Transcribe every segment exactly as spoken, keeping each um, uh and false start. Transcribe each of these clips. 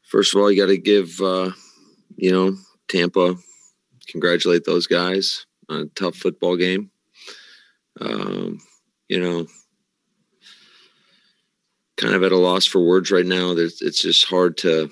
First of all, you got to give, uh, you know, Tampa, congratulate those guys on a tough football game. Um, you know, kind of at a loss for words right now. There's, it's just hard to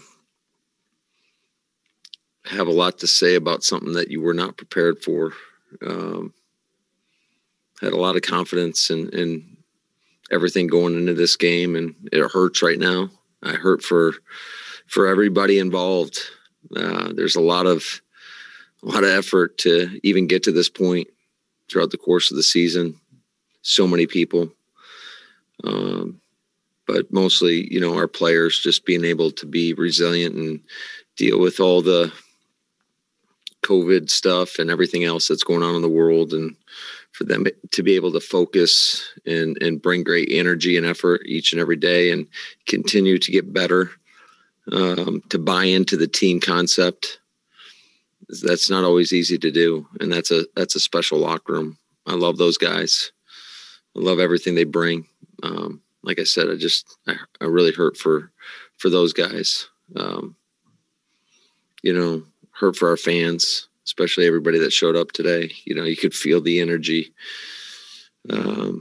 have a lot to say about something that you were not prepared for. Um, had a lot of confidence in, in everything going into this game, and it hurts right now. I hurt for for everybody involved. Uh, there's a lot of a lot of effort to even get to this point throughout the course of the season. So many people, um, but mostly, you know, our players just being able to be resilient and deal with all the COVID stuff and everything else that's going on in the world, and for them to be able to focus and, and bring great energy and effort each and every day and continue to get better, um, to buy into the team concept. That's not always easy to do. And that's a, that's a special locker room. I love those guys. I love everything they bring. Um, like I said, I just, I, I really hurt for, for those guys. Um, you know, hurt for our fans, especially everybody that showed up today. You know, you could feel the energy. Um,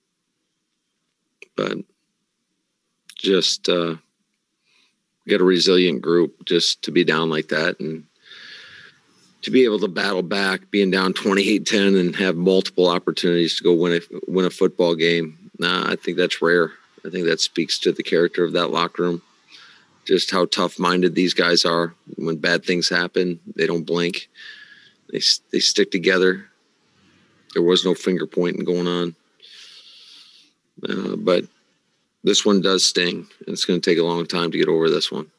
but just, uh, we got a resilient group just to be down like that and to be able to battle back, being down twenty-eight ten and have multiple opportunities to go win a, win a football game. Nah, I think that's rare. I think that speaks to the character of that locker room. Just how tough-minded these guys are. When bad things happen, they don't blink. They they stick together. There was no finger pointing going on. Uh, but this one does sting. And it's going to take a long time to get over this one.